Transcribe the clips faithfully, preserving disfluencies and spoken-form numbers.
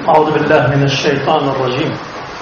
أعوذ بالله من الشيطان الرجيم.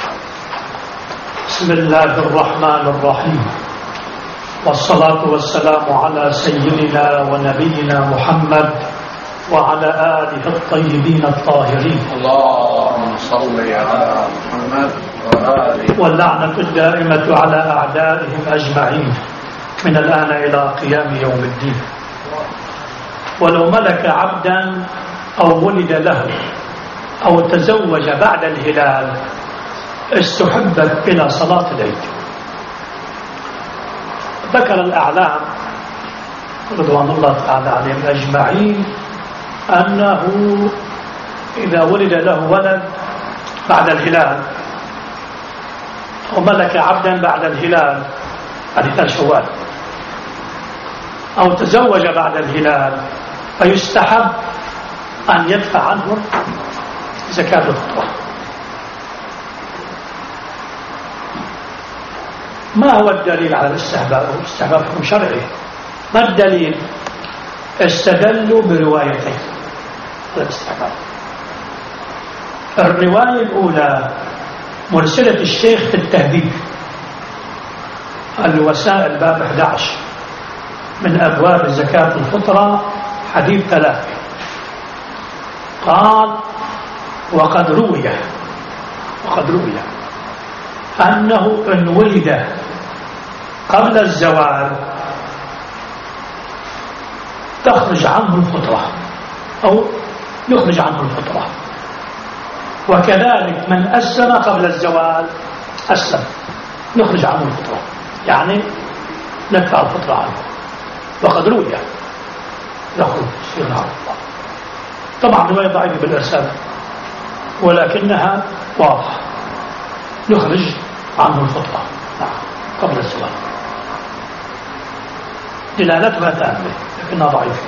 بسم الله الرحمن الرحيم، والصلاة والسلام على سيدنا ونبينا محمد وعلى آله الطيبين الطاهرين. اللهم صل على محمد وآله. واللعنة الدائمة على أعدائهم أجمعين من الآن إلى قيام يوم الدين. ولو ملك عبدا أو ولد له أو تزوج بعد الهلال استحبت إلى صلاة العيد. ذكر الأعلام رضوان الله تعالى عليهم أجمعين أنه إذا ولد له ولد بعد الهلال أو ملك عبدا بعد الهلال بعد شوال أو تزوج بعد الهلال فيستحب أن يدفع عنه زكاة الفطر. ما هو الدليل على الاستحباب؟ استحباب حكم شرعي. ما الدليل؟ استدلوا بروايتين على الاستحباب. الرواية الأولى مرسلة الشيخ في التهذيب الوسائل باب أحد عشر من أبواب زكاة الفطرة حديث ثلاثة. قال وقد روي وقد روي أنه إن ولد قبل الزوال تخرج عنه الفطرة أو يخرج عنه الفطرة، وكذلك من أسلم قبل الزوال أسلم يخرج عنه الفطرة، يعني ندفع الفطرة عنه. وقد روي يخرج سيرنا عنه. طبعا رواية ضعيفة بالإرسال ولكنها واضحة، يخرج عنه الفطرة قبل الزوال، دلالتها تامة لكنها ضعيفة.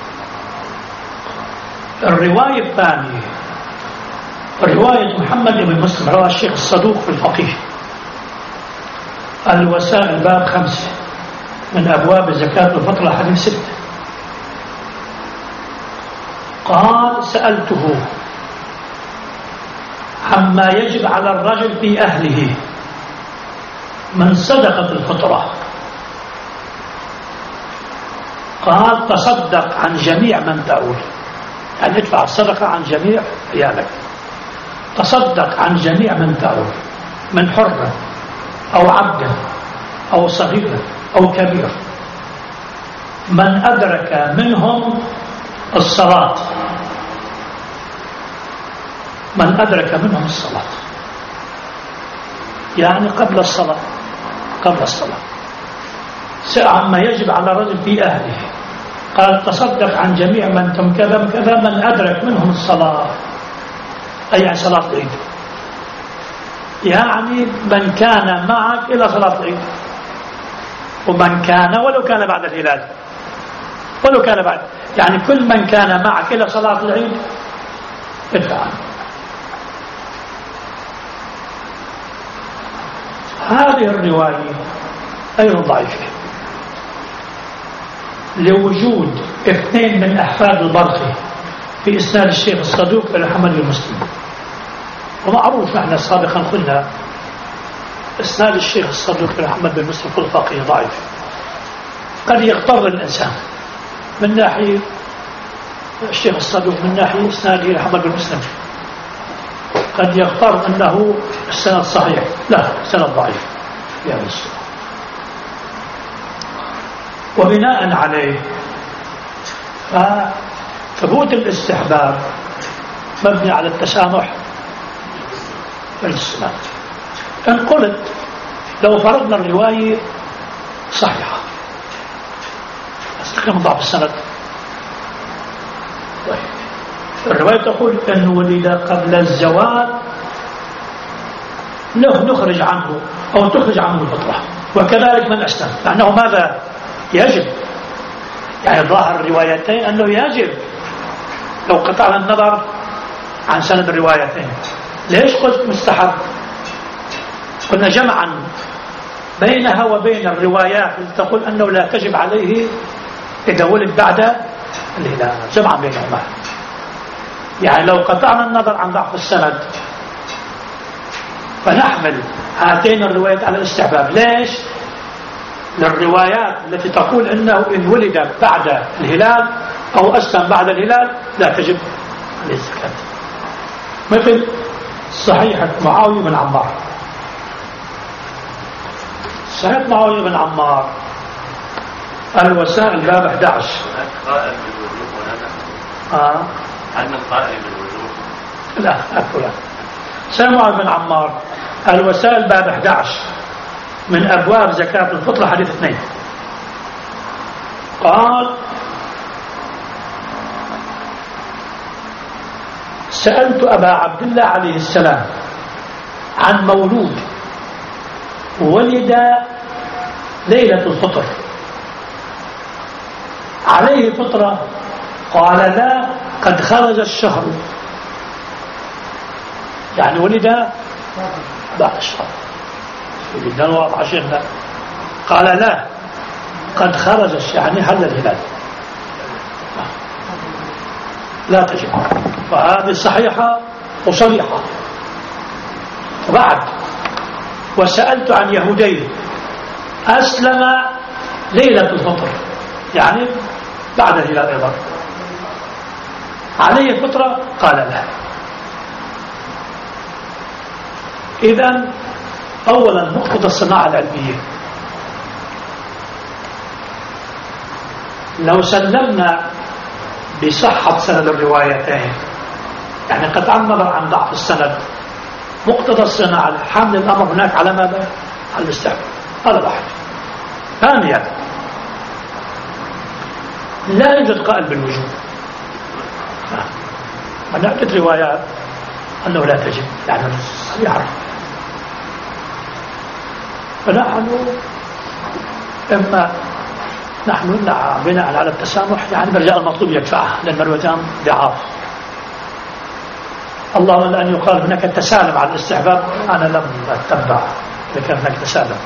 الرواية الثانية رواية محمد بن مسلم رواه الشيخ الصدوق في الفقيه الوسائل باب خمسة من أبواب زكاة الفطرة حديث ستة. قال سألته عما يجب على الرجل في أهله من صدقة الفطرة. قال تصدق عن جميع من تعول، يعني ادفع الصدقة عن جميع عيالك. تصدق عن جميع من تعول، من حر أو عبد أو صغير أو كبير، من أدرك منهم الصلاة من أدرك منهم الصلاة يعني قبل الصلاة قبل الصلاة عما يجب على الرجل في أهله. قال تصدق عن جميع من تم كذا كذا من أدرك منهم الصلاة، أي صلاة العيد، يعني من كان معك إلى صلاة العيد، ومن كان ولو كان بعد الهلال ولو كان بعد، يعني كل من كان معك إلى صلاة العيد ادفع عنه. هذه الرواية أيضا ضعيفة لوجود اثنين من أحفاد البرخي في إسناد الشيخ الصدوق في محمد بن مسلم. ومعروف نحن سابقا قلنا إسناد الشيخ الصدوق في محمد بن مسلم في الفقيه ضعيف. قد يغتر الإنسان من ناحية الشيخ الصدوق من ناحية إسناده محمد بن مسلم، قد يغتر أنه السند صحيح، لا السند ضعيف في هذا السنة. وبناء عليه فثبوت الاستحباب مبني على التسامح في السنة. إن قلت لو فرضنا الرواية صحيحة استقيم ضعف السند، الرواية تقول أنه ولد قبل الزوال نخرج عنه أو تخرج عنه الفطرة، وكذلك من أسلم، لأنه ماذا يجب، يعني ظاهر الروايتين أنه يجب. لو قطعنا النظر عن سند الروايتين ليش قلت مستحب؟ قلنا جمعا بينها وبين الروايات التي تقول أنه لا تجب عليه إذا ولد بعد الهلال، جمعا بينهما. يعني لو قطعنا النظر عن ضعف السند فنحمل هاتين الروايات على الاستحباب. ليش؟ للروايات التي تقول انه ان ولد بعد الهلال او اسلم بعد الهلال لا تجب عليه الزكاة، مثل صحيح معاوية بن عمار. صحيح معاوية بن عمار الوسائل باب أحد عشر. قائل بالوجوب ولا اه هل من قائل بالوجوب؟ لا أكو لا. صحيح معاوية بن عمار الوسائل باب أحد عشر من أبواب زكاة الفطر حديث اثنين. قال سألت أبا عبد الله عليه السلام عن مولود ولد ليلة الفطر عليه فطرة؟ قال لا، قد خرج الشهر، يعني ولد بعد الشهر، ولد الواقع عشرنا. قال لا، قد خرج الشهر، يعني هل الهلال لا تجب. فهذه صحيحة وصريحة. بعد وسألت عن يهودين أسلم ليلة الفطر، يعني بعد الهلال أيضا، عليه فطرة؟ قال لا. إذن أولا نقطة الصناعة العلمية، لو سلمنا بصحة سند الروايتين، يعني قطع النظر عن ضعف السند، مقتضى الصناعة حمل الأمر هناك على ماذا؟ على الاستحباب. هذا واحد. ثانيا لا يوجد قائل بالوجوب، من عدة روايات أنه لا تجب، يعني يعرف. فنحن إما نحن بناء على التسامح، يعني برجاء المطلوب يدفعه، لأن الوجام ضعاف. اللهم أن يقال هناك التسالم على الاستحباب، أنا لم أتبع إذا كان هناك تسالم.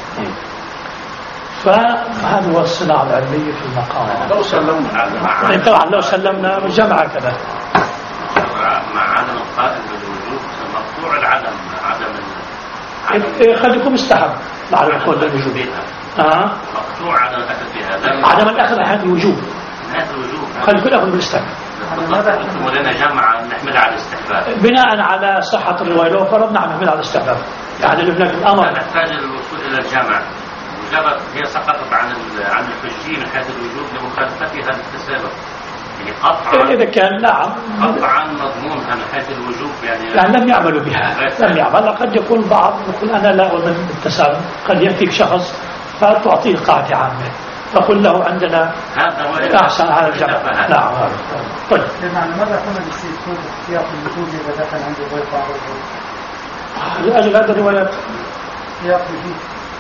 فهذا هو الصناعة العلمية في المقام. لو سلمنا طبعا لو سلمنا جمع كذا مع عدم القائل بالوجوب مقطوع العدم، عدم قد يكون مستحب مع القول بالوجوب. اه مقطوع عدم الأخذ بها، عدم الأخذ هذا الوجوب، هذا الوجوب قد يكون أخذ بالاستحباب. قلتم لنا جمع نحملها على الاستحباب بناء على صحة الرواية. لو فرضنا نحملها على الاستحباب، يعني لو هناك الأمر نحتاج الوصول إلى الجمع. مجرد هي سقطت عن عن الحجية من حيث الوجوب لمخالفتها للتسابق، يعني قطعا إذا كان نعم قطعا مضمونها من حيث الوجوب، يعني يعني لم يعملوا بها، لم يعمل. قد يكون بعض يقول أنا لا أؤمن بالتسابق، قد يأتيك شخص فتعطيه قاعدة عامة فقل له عندنا أحسن على الجمع. نعم. طيب لمعنى ماذا كنا بيصير يكون احتياط الوجود إذا دخل عنده غير بعض الوجود؟ لأجل هذا الروايات احتياط وجود.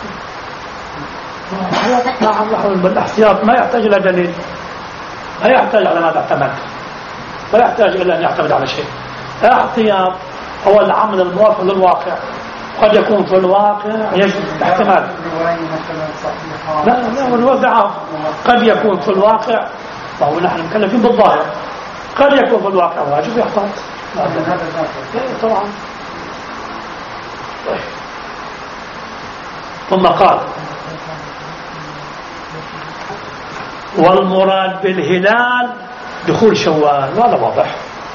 نعم. بالاحتياط ما يحتاج إلى دليل، ما يحتاج على ماذا اعتمد، ما يحتاج إلى أن يعتمد على شيء. الاحتياط هو العمل الموافق للواقع، قد يكون في الواقع يجب احتمال. لا لا هو ضعاف. قد يكون في الواقع، وهو نحن مكلفين بالظاهر، قد يكون في الواقع واجب يحتاط. طبعا. ثم قال والمراد بالهلال دخول شوال، وهذا واضح.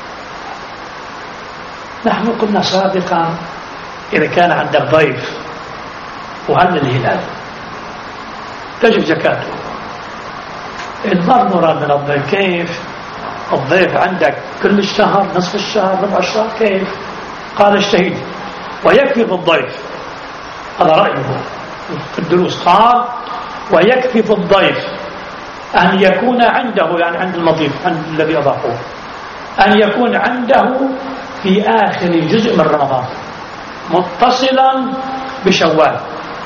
نحن قلنا سابقا إذا كان عندك ضيف وهل الهلال تجب زكاته. ما المراد من الضيف؟ كيف الضيف عندك كل الشهر، نصف الشهر، ربع الشهر، كيف؟ قال الشهيد ويكفي في الضيف، هذا رأيه في الدروس. قال ويكفي في الضيف أن يكون عنده، يعني عند المضيف، عند الذي أضافه، أن يكون عنده في آخر جزء من رمضان متصلا بشوال.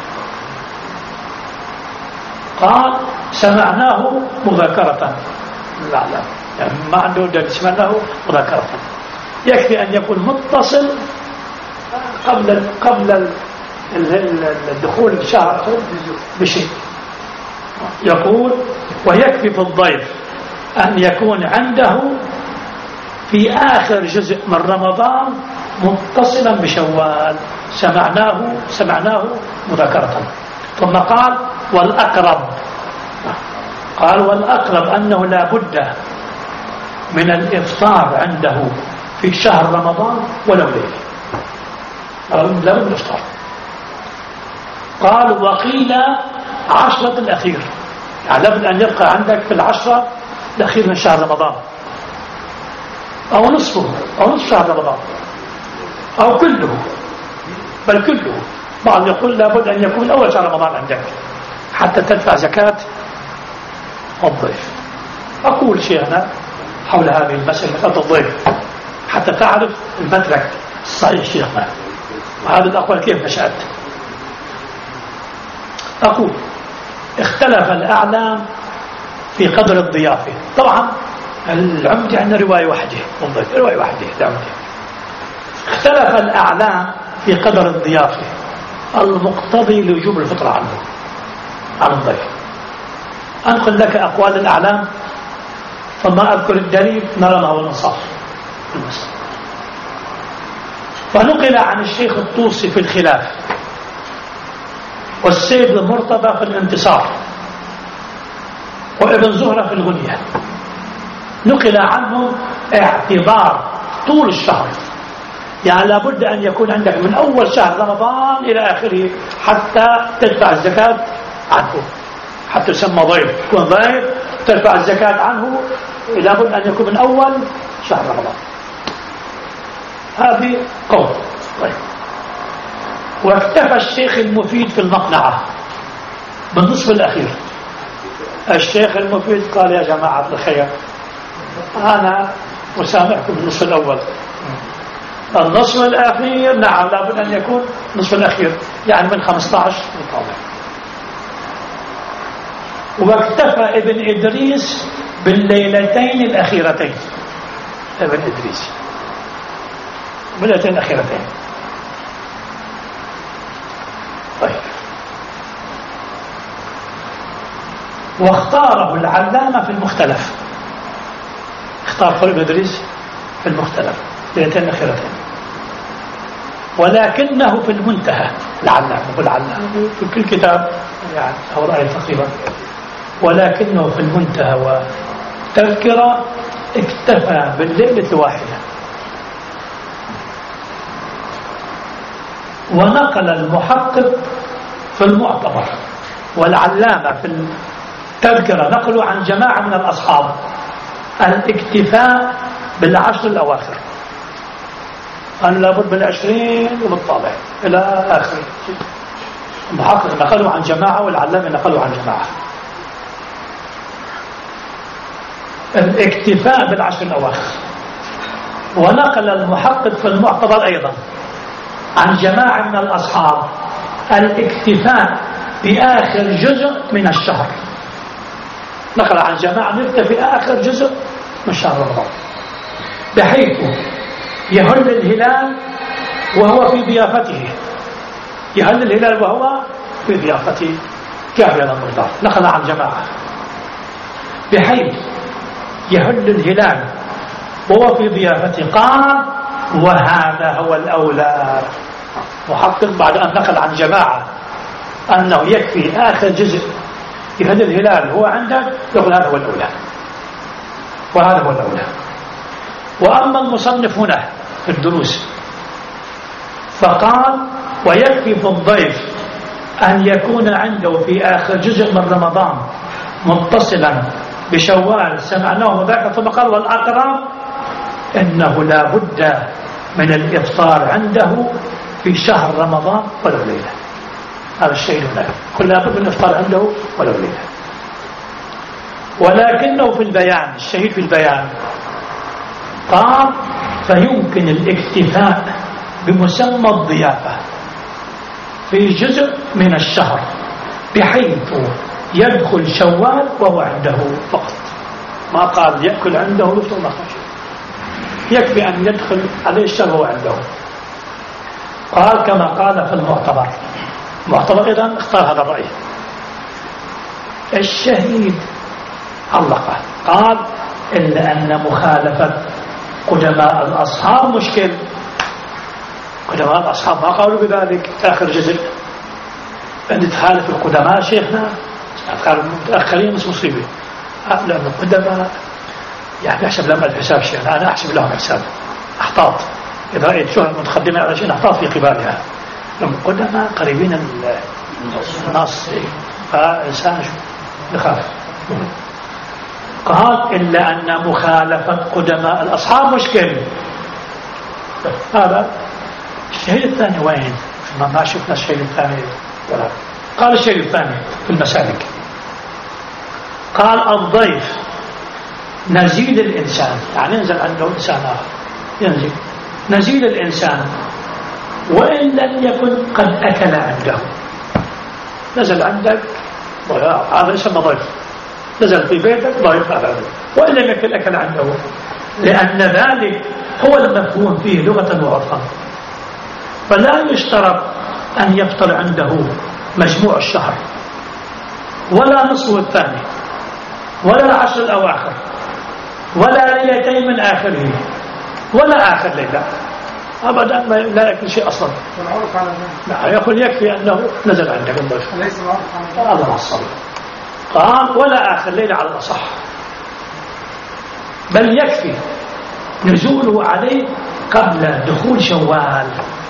قال سمعناه مذاكرة، لا لا يعني ما عنده دليل، سمعناه مذاكرة. يكفي أن يكون متصل قبل قبل الدخول الشهر بشيء. يقول ويكفي في الضيف أن يكون عنده في آخر جزء من رمضان متصلا بشوال، سمعناه سمعناه مذكرة. ثم قال والأقرب، قال والأقرب أنه لا بد من الإفطار عنده في شهر رمضان ولو ليلة، لا بد من الإفطار. قال وقيل عشرة الأخير، يعني لابد أن يبقى عندك في العشرة الأخير من شهر رمضان، أو نصفه أو نصف شهر رمضان، أو كله، بل كله. بعض يقول لابد أن يكون أول شهر رمضان عندك حتى تدفع زكاة الضيف. أقول شيء أنا حول هذه المسألة، مسألة الضيف، حتى تعرف المدرك الصحيح شيخنا وهذه الأقوال كيف نشأت. أقول اختلف الأعلام في قدر الضيافة. طبعا العمدة عندنا رواية واحدة من ضيف، رواية واحدة العمدة. اختلف الأعلام في قدر الضيافة المقتضي لوجوب الفطرة عنه عن الضيف. أنقل لك أقوال الأعلام فما أذكر الدليل نرى ما هو الإنصاف في المسألة. فنقل عن الشيخ الطوسي في الخلاف، والسيد المرتضى في الانتصار، وابن زهرة في الغنية، نقل عنهم اعتبار طول الشهر، يعني لابد أن يكون عندك من أول شهر رمضان إلى آخره حتى تدفع الزكاة عنه، حتى يسمى ضيف، يكون ضيف تدفع الزكاة عنه لابد أن يكون من أول شهر رمضان. هذه قول. طيب. واكتفى الشيخ المفيد في المقنعة بالنصف الأخير. الشيخ المفيد قال يا جماعة الخير أنا أسامحكم بالنصف الأول، النصف الأخير نعم لابد أن يكون النصف الأخير، يعني من خمسة عشر للطابع. واكتفى ابن إدريس بالليلتين الأخيرتين، ابن إدريس بالليلتين الأخيرتين. طيب. واختاره العلامة في المختلف، اختار ابن إدريس في المختلف الليلتين الأخيرتين، ولكنه في المنتهى العلامة والعلامة في كل كتاب يعني أو رأي تقريبا، ولكنه في المنتهى وتذكرة اكتفى بالليلة الواحدة. ونقل المحقق في المعتبر والعلامة في التذكرة نقلوا عن جماعة من الأصحاب الاكتفاء بالعشر الأواخر، أن لابد من العشرين وبالطابع إلى آخر. المحقق نقلوا عن جماعة والعلامة نقلوا عن جماعة الاكتفاء بالعشر الأواخر. ونقل المحقق في المعتبر أيضا عن جماعة من الأصحاب الاكتفاء بآخر جزء من الشهر، نقل عن جماعة نكتفي بآخر جزء من شهر رمضان، بحيث يهل الهلال وهو في ضيافته، يهل الهلال وهو في ضيافته كافيا المقدار، نقل عن جماعة بحيث يهل الهلال وهو في ضيافته. قال وهذا هو الأولى. محقق بعد أن نقل عن جماعة أنه يكفي آخر جزء يهل الهلال هو عندك، يقول هذا هو الأولى وهذا هو الأولى. وأما المصنف هنا في الدروس فقال ويكفي في الضيف أن يكون عنده في آخر جزء من رمضان متصلا بشوال سمعناه ذاك. ثم قال والأقرب إنه لا بد من الإفطار عنده في شهر رمضان ولو ليلة. هذا الشيء هنا قل لا بد من الإفطار عنده ولو ليلة. ولكنه في البيان الشهيد في البيان قال فيمكن الاكتفاء بمسمى الضيافة في جزء من الشهر بحيث يدخل شوال وهو عنده فقط، ما قال يأكل عنده ويفطر ما خشي، يكفي أن يدخل عليه الشهر وهو عنده. قال كما قال في المعتبر. المعتبر إذن اختار هذا الرأي. الشهيد علقه قال إلا أن مخالفة قدماء الأصحاب مشكل. قدماء الأصحاب ما قالوا بذلك. آخر جزء أن تخالف القدماء شيخنا قالوا المتأخرين مش مصيبة، لأن القدماء يعني أحسب لهم الحساب شيخنا، أنا أحسب لهم حساب أحتاط، إذا رأيت شهر متقدمة على شيء أحتاط في قبالها. لما القدماء قريبين النص فإنسان يخاف. قال إلا أن مخالفة قدماء الأصحاب مشكل. هذا الشيء الثاني وين؟ ما شفنا الشيء الثاني ولا. قال الشيء الثاني في المسالك، قال الضيف نزيل الإنسان، يعني ينزل عنده إنسان آخر، ينزل نزيل الإنسان وإن لم يكن قد أكل عنده. نزل عندك هذا يسمى ضيف، نزل في بيتك ضيف هذا، وإن لم يكن أكل عنده، لأن ذلك هو المفهوم فيه لغة وعرفا. فلا يشترط أن يفطر عنده مجموع الشهر ولا نصفه الثاني ولا العشر الأواخر ولا ليلتين من آخره ولا آخر ليلة أبدا، لا يكفي شيء أصلا. لا يقول يكفي أنه نزل عندك الضيف. الله الصلاة قال ولا آخر ليلة على الأصح، بل يكفي نزوله عليه قبل دخول شوال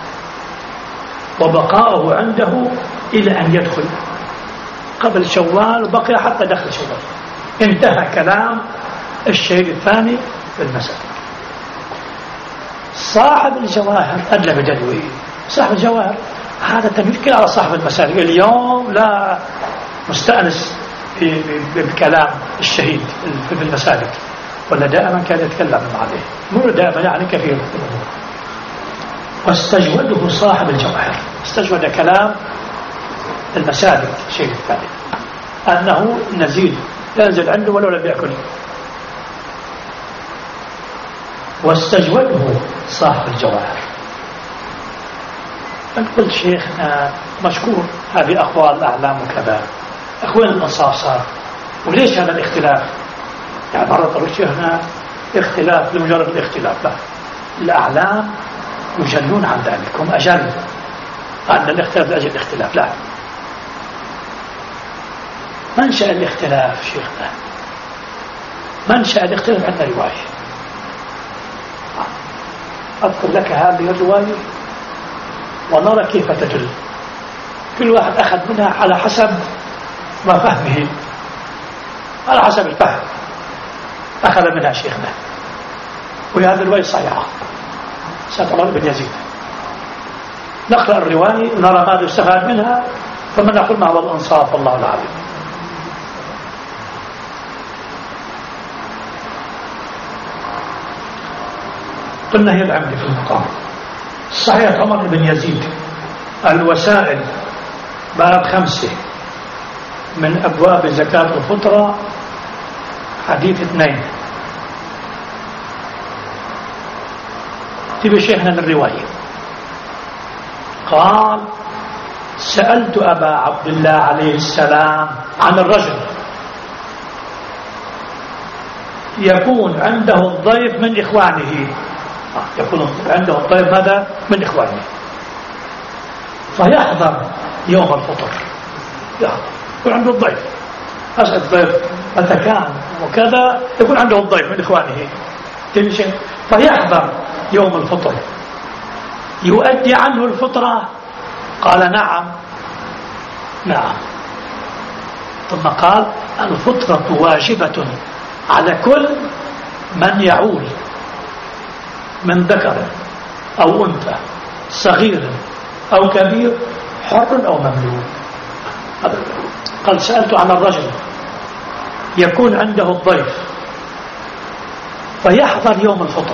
وبقاؤه عنده إلى أن يدخل قبل شوال، بقي حتى دخل شوال. انتهى كلام الشيء الثاني في المسألة. صاحب الجواهر أدلى بدلوه. صاحب الجواهر هذا تنكر على صاحب المسالك. اليوم لا مستأنس بكلام الشهيد في المسالك، ولا دائما كان يتكلم عليه، مو دائما يعني كثير. واستجوده صاحب الجواهر، استجود كلام المسالك الشيء الثاني أنه نزيل ينزل عنده ولو لم يأكل. واستجوده صاحب الجواهر. قلت شيخنا مشكور هذه أقوال الأعلام وكذا، أخوين الأنصاف صار، وليش هذا الاختلاف؟ يعني مرة قالوا شيخنا اختلاف لمجرد الاختلاف، لا، الأعلام يجلون عن ذلك، هم أجل أن الاختلاف لأجل الاختلاف. لا، منشأ الاختلاف شيخنا، منشأ الاختلاف عندنا رواية. أذكر لك هذه الرواية ونرى كيف تدل. كل واحد أخذ منها على حسب ما فهمه، على حسب الفهم أخذ منها شيخنا. وهذه الرواية صحيحة سيد عمر بن يزيد. نقرأ الرواية ونرى ماذا استفاد منها، ثم نقول ما هو الإنصاف والله العظيم. قلنا هي العمل في المقام. صحيح عمر بن يزيد الوسائل باب خمسة من أبواب زكاة الفطرة حديث اثنين. تبي شيخنا من الرواية قال سألت أبا عبد الله عليه السلام عن الرجل يكون عنده الضيف من إخوانه، يكون عنده الضيف ماذا من إخوانه، فيحضر يوم الفطر، يكون عنده الضيف، أسأل الضيف متى كان وكذا، يكون عنده الضيف من إخوانه، فيحضر يوم الفطر يؤدي عنه الفطرة. قال نعم نعم. ثم قال الفطرة واجبة على كل من يعول من ذكر أو أنثى صغير أو كبير حر أو مملوك. قال سألت عن الرجل يكون عنده الضيف فيحضر يوم الفطر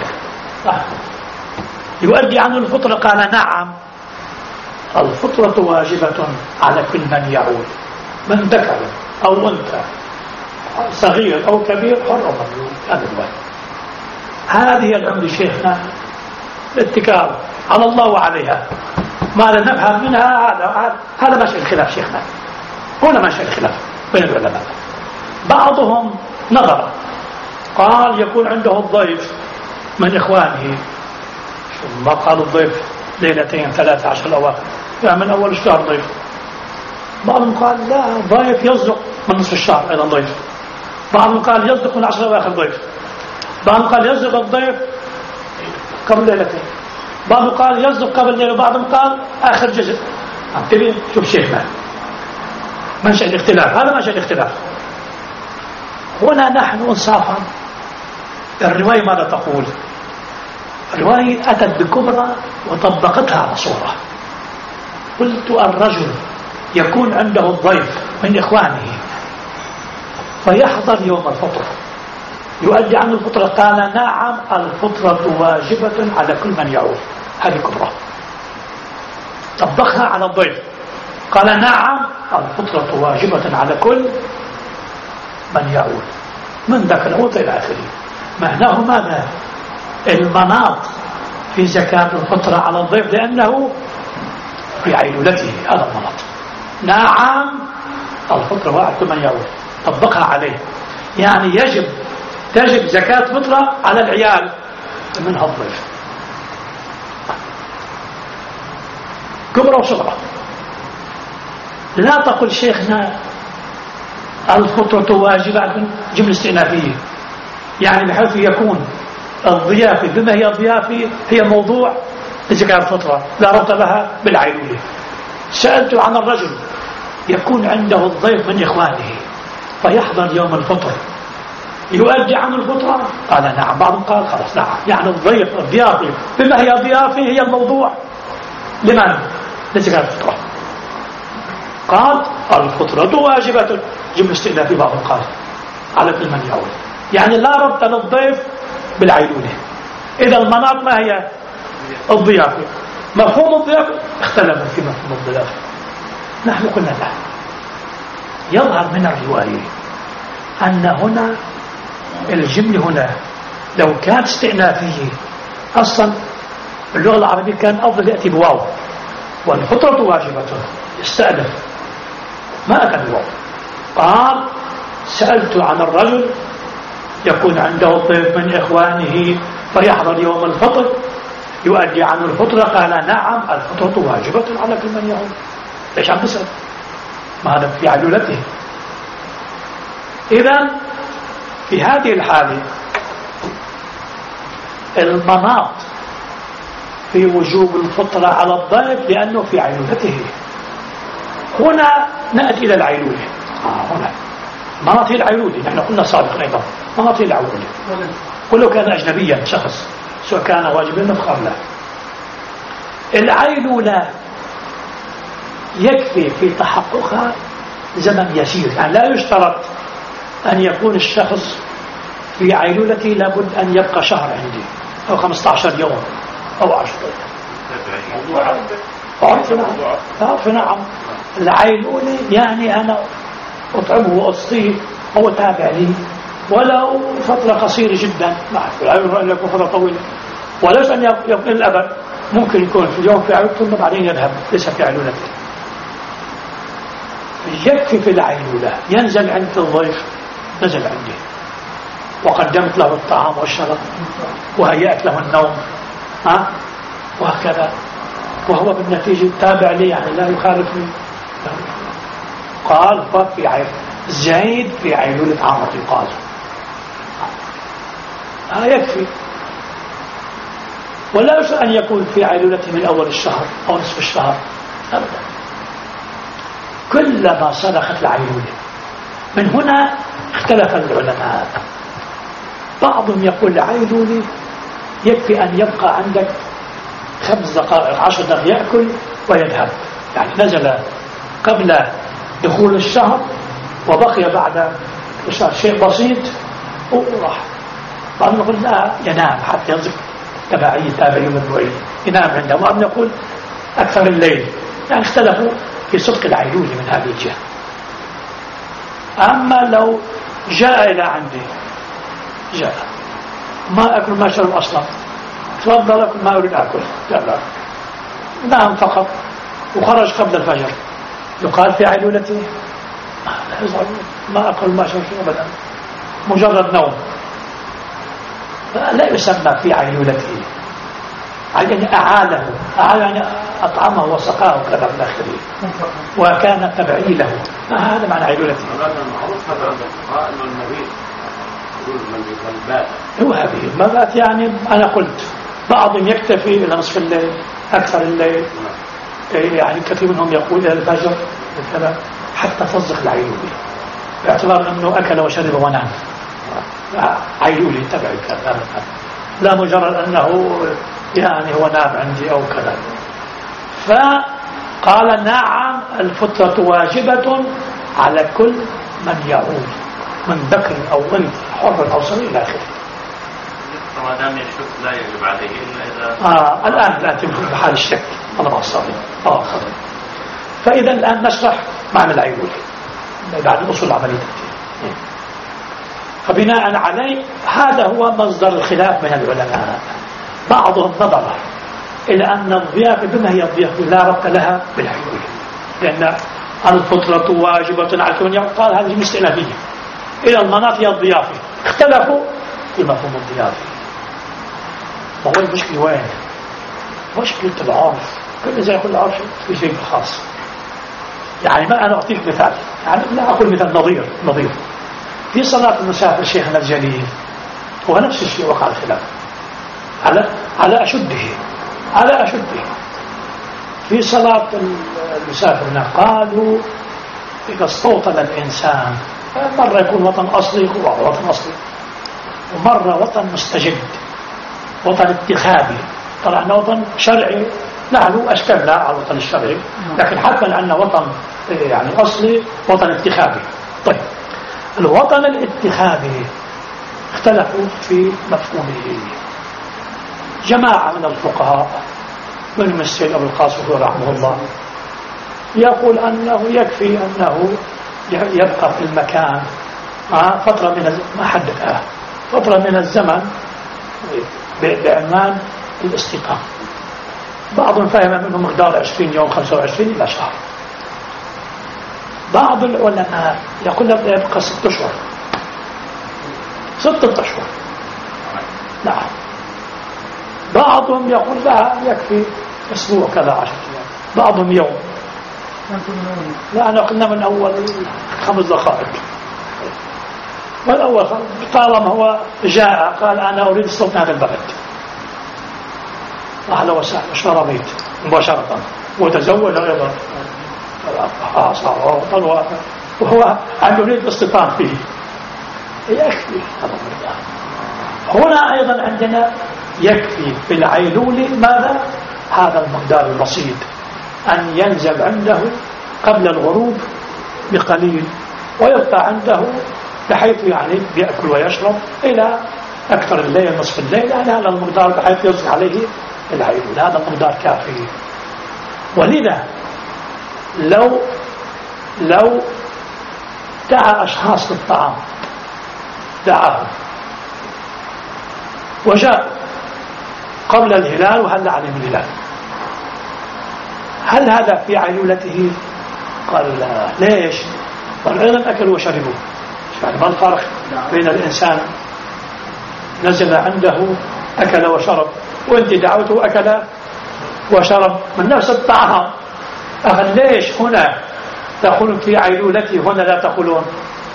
يؤدي عنه الفطرة. قال نعم الفطرة واجبة على كل من يعود من ذكر أو أنثى صغير أو كبير حر أو مملوك. هذا الواجب. هذه العمر شيخنا الاتكال على الله وعليها، ماذا نفهم منها؟ هذا هذا ماشي الخلاف شيخنا، هنا ماشي الخلاف بين العلماء. بعضهم نظر قال يكون عنده الضيف من إخوانه، ما قال الضيف ليلتين ثلاثة عشر الأواخر، يعني من أول الشهر ضيف. بعضهم قال لا، ضيف يصدق من نصف الشهر أيضا ضيف. بعضهم قال يصدق من عشر الأواخر ضيف. بعضهم قال يصدق الضيف قبل ليلتين. بعضهم قال يصدق قبل ليلة. بعضهم قال آخر جزء. تبي شوف شيخنا منشأ الاختلاف، هذا منشأ الاختلاف. هنا نحن انصافا الرواية ماذا تقول؟ الرواية أتت بكبرى وطبقتها على صورة. قلت الرجل يكون عنده الضيف من إخوانه فيحضر يوم الفطر يؤدي عنه الفطرة، قال نعم الفطرة واجبة على كل من يعود. هذه كبرى طبقها على الضيف، قال نعم الفطرة واجبة على كل من يعود من ذاك الأول إلى آخره. معناه ماذا؟ المناط في زكاة الفطرة على الضيف لأنه في عيلولته، هذا المناط. نعم الفطرة واجبة كل من يعود، طبقها عليه. يعني يجب تجب زكاة فطرة على العيال منها الضيف، كبرى وصغرى. لا تقل شيخنا الفطرة واجبة جملة استئنافية، يعني بحيث يكون الضيافة بما هي ضيافة هي موضوع لزكاة الفطرة لا ربط لها بالعيلولة. سألت عن الرجل يكون عنده الضيف من إخوانه فيحضر يوم الفطر يؤدي عن الفطرة، قال نعم. بعضهم قال خلاص نعم، يعني الضيف الضيافة بما هي ضيافة هي الموضوع لمن؟ لزكاة الفطرة. قال الفطرة واجبة جملة استئنافية. بعضهم قال على كل من يعود، يعني لا ربط للضيف بالعيلولة. إذا المناط ما هي؟ الضيافة. مفهوم الضيافة اختلفوا في مفهوم الضيافة. نحن قلنا لا، يظهر من الرواية أن هنا الجملة هنا لو كانت استئنافية، أصلا اللغة العربية كان أفضل يأتي بواو، والفطرة واجبة يستأنف، ما أكد الواو. قال سألت عن الرجل يكون عنده الضيف من إخوانه فيحضر يوم الفطر يؤدي عنه الفطرة، قال نعم الفطرة واجبة على كل من يعود. ليش عم تسأل؟ ما هذا في عدولته. إذن في هذه الحالة المناط في وجوب الفطرة على الضيف لأنه في عيلولته. هنا نأتي إلى العيلولة. آه هنا مناط العيلولة، نحن قلنا سابقا أيضا مناط العيلولة. ولو كان أجنبيا شخص سواء كان واجبا نفخ أم لا، العيلولة يكفي في تحققها زمن يسير، يعني لا يشترط أن يكون الشخص في عيلولته لابد أن يبقى شهر عندي أو خمسة عشر يوم أو عشرة أيام. أعرف نعم أعرف نعم العيلولة يعني أنا أطعمه وأسقيه أو أتابع لي ولو فترة قصيرة جدا. نعم العيلولة أن يكون فترة طويلة، وليس أن يكون الأبد. ممكن يكون في اليوم في عيلولته ثم بعدين يذهب ليس في عيلولته. يكفي في العيلولة ينزل عند الضيف، نزل عندي وقدمت له الطعام والشراب وهيأت له النوم، ها وهكذا، وهو بالنتيجة تابع لي يعني لا يخالفني. قال ففي عيل زيد في عيلولة عامة قال ها يكفي، ولا يشاء أن يكون في عيلولته من أول الشهر أو نصف الشهر أبدا، كلما صدقت العيلولة. من هنا اختلف العلماء، بعضهم يقول العيلولة يكفي أن يبقى عندك خمس دقائق عشر دقائق يأكل ويذهب، يعني نزل قبل دخول الشهر وبقي بعد الشهر شيء بسيط وراح. بعضهم يقول لا ينام حتى ينزل تبعية تابعية مدبوعية ينام عنده، وبعضهم يقول أكثر الليل. يعني اختلفوا في صدق العيلولة من هذه الجهة. أما لو جاء إلى عندي جاء ما أكل ما شرب أصلا، تفضل أكل ما أريد أكل، لا لا نام فقط وخرج قبل الفجر، يقال في عيلولته ما أكل ما شرب أبدا، مجرد نوم. لا يسمى في عيلولته، يعني أعاله، أعاله يعني أطعمه وسقاه وكذا من آخره، وكان تبعي له، هذا معنى عيلولته. المعروف هذا عند الفقهاء أنه المبيت يقول من البات هو هذه المبات، يعني أنا قلت بعضهم يكتفي إلى نصف الليل أكثر الليل، يعني كثير منهم يقول إلى الفجر كذا حتى تصدق العيلولي باعتبار أنه أكل وشرب ونام، عيلولي تبعي كذا، لا مجرد أنه يعني هو نام عندي أو كذا. فقال نعم الفطرة واجبة على كل من يعود من ذكر أو أنثى حر أو صغير إلى آخره. ما دام يشك لا يجب عليه إلا إذا آه الآن الآن تمشي في حال الشك أنا أصابي آه خطأ. فإذا الآن نشرح معنى العيولي بعد الأصول العملية. فبناء عليه هذا هو مصدر الخلاف بين العلماء. بعضهم نظر إلى أن الضيافة بما هي الضيافة لا ربط لها بالعيولي، لأن الفطرة واجبة على كل من يعود، قال هذه مستئنافية إلى المناط هي الضيافة، اختلفوا في مفهوم الضيافة. وهو المشكلة وين؟ مشكلة العرف، كل زي كل عرف في شيء خاص. يعني ما أنا أعطيك مثال، يعني لا أقول مثال نظير نظير في صلاة المسافر شيخنا الجليل، هو نفس الشيء وقع الخلاف على على أشده على أشده في صلاة المسافر. قالوا إذا استوطن الإنسان مرة يكون وطن أصلي هو وطن أصلي، ومرة وطن مستجد وطن اتخاذي. طبعا وطن شرعي له أشكال لا على الوطن الشرعي، لكن حتى لأنه وطن يعني أصلي وطن اتخاذي. طيب الوطن الاتخاذي اختلفوا في مفهومه. جماعة من الفقهاء من السيد أبو القاسم رحمه الله يقول أنه يكفي أنه يبقى في المكان فترة من ما حددها فترة من الزمن بعنوان الاستقامة. بعضهم فهم منه مقدار عشرين يوم خمسة وعشرين إلى شهر. بعض العلماء يقول لك يبقى ستة أشهر ستة أشهر نعم. بعضهم يقول لا يكفي أسبوع كذا عشر أيام، بعضهم يوم. لا أنا قلنا من أول خمس دقائق، والأول طالما هو جاء قال أنا أريد استوطن هذا البلد أهلا وسهلا اشتريت مباشرة وتزوج أيضا صار طلوة وهو عنده يريد الاستيطان فيه يكفي. هنا أيضا عندنا يكفي في العيلول ماذا؟ هذا المقدار البسيط أن ينزل عنده قبل الغروب بقليل ويبقى عنده بحيث يعني يأكل ويشرب إلى أكثر الليل نصف الليل، يعني هذا المقدار بحيث يصل عليه العيلول، هذا المقدار كافي. ولذا لو لو دعا أشخاص للطعام دعاهم وجاء قبل الهلال وهل عليهم الهلال، هل هذا في عيولته؟ قال لا. ليش؟ قال أيضا أكلوا وشربوا. يعني ما الفرق بين الإنسان نزل عنده أكل وشرب وأنت دعوته أكل وشرب من نفس الطعام؟ أخذ ليش هنا تقولون في عيلولته هنا لا تقولون؟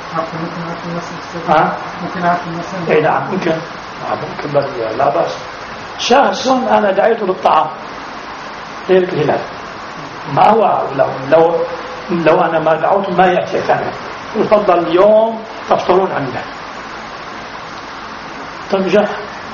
ممكن أعرف المسألة. إيه نعم ممكن ممكن لا بأس. شخص أنا دعيته للطعام ليلة الهلال ما هو لو لو لو أنا ما دعوته ما يأتي ثاني يفضل اليوم تفطرون عنده. طيب جاء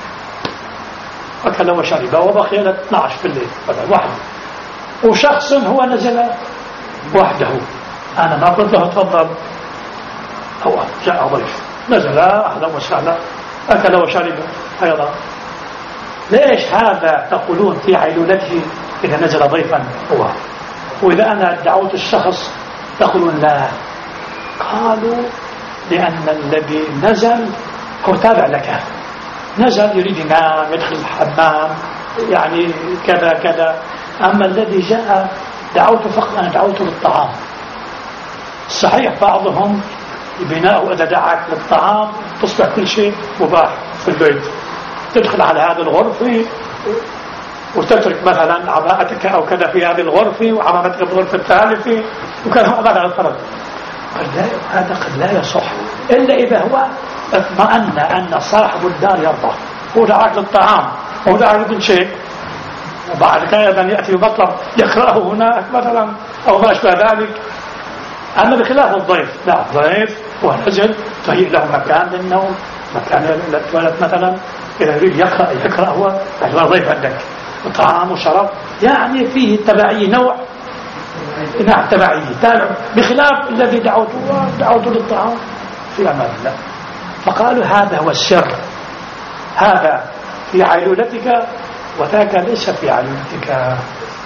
أكل وشرب وبقي إلى اثني عشر في الليل واحد، وشخص هو نزل وحده أنا ما قلت له تفضل، هو جاء ضيف نزل أهلا وسهلا أكل وشرب أيضا. ليش هذا تقولون في عيلولته إذا نزل ضيفا هو، وإذا أنا دعوت الشخص تقولون لا؟ قالوا لأن الذي نزل هو تابع لك، نزل يريد ينام يدخل الحمام يعني كذا كذا، أما الذي جاء دعوته فقط أنا دعوته للطعام. صحيح بعضهم بناء إذا دعاك للطعام تصبح كل شيء مباح في البيت، تدخل على هذه الغرفة وتترك مثلا عباءتك أو كذا في هذه الغرفة وعمامتك في الغرفة الثالثة وكذا هذا الفرق. قد لا، هذا قد لا يصح إلا إذا هو اطمأن أن صاحب الدار يرضى، هو دعاك للطعام وهو دعاك لكل شيء، وبعد كذا يأتي بمطلب يقرأه هناك مثلا أو ما أشبه ذلك. أما بخلاف الضيف، لا، الضيف هو نزل تهيئ له مكان للنوم، مكان للتوالد مثلا، إذا يريد يقرأ يقرأ هو هو ضيف عندك، وطعام وشراب، يعني فيه تبعية، نوع نوع تبعية تابع، بخلاف الذي دعوته دعوته للطعام في أمان الله. فقالوا هذا هو السر، هذا في عيلولتك وذاك ليس في عيلولتك.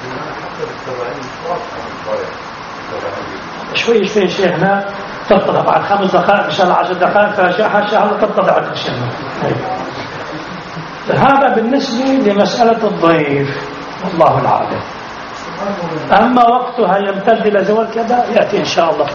شوي شوي شيخنا تتضع بعد خمس دقائق إن شاء الله عشر دقائق فشاء شاء تتضع عندك شيخنا. هذا بالنسبة لمسألة الضيف والله العالم. أما وقتها يمتد إلى زوال كذا يأتي إن شاء الله.